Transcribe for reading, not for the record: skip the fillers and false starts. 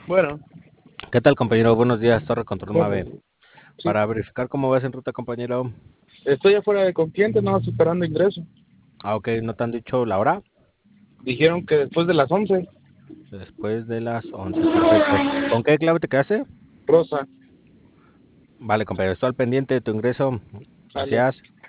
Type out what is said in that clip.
Bueno, ¿Qué tal, compañero? Buenos días, Torre Control bueno, Mave. sí. Para verificar cómo vas en ruta, compañero. Estoy afuera de Consciente, no esperando ingreso. Ok, ¿no te han dicho la hora? Dijeron que después de las 11. Después de las 11, perfecto. ¿Con qué clave te quedaste? Rosa, Vale, compañero, estoy al pendiente de tu ingreso. sale. Gracias.